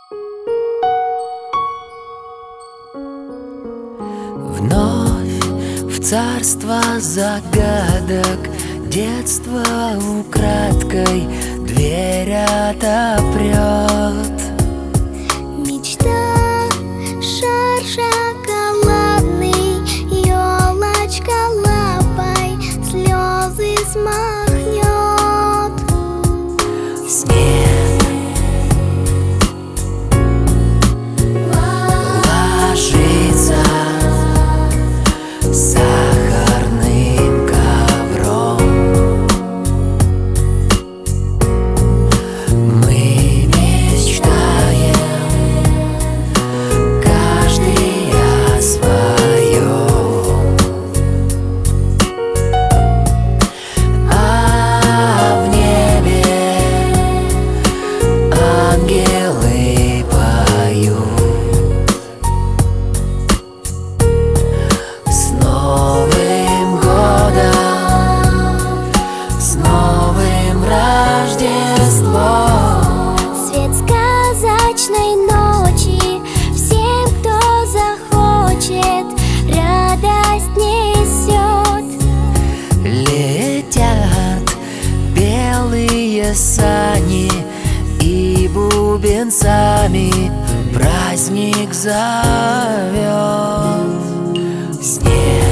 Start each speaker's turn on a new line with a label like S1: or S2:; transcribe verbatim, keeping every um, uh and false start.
S1: Вновь в царство загадок детство украдкой дверь отопрет.
S2: Мечта, шар шоколадный, елочка лапой слезы смахнет.
S1: Снег ложится сахарным ковром. Мы мечтаем, каждый о своем. А в небе ангелы поют. С Новым годом, с новым Рождеством.
S2: Свет сказочной ночи всем, кто захочет, радость несет.
S1: Летят белые сани и бубенцами праздник зовет. Снег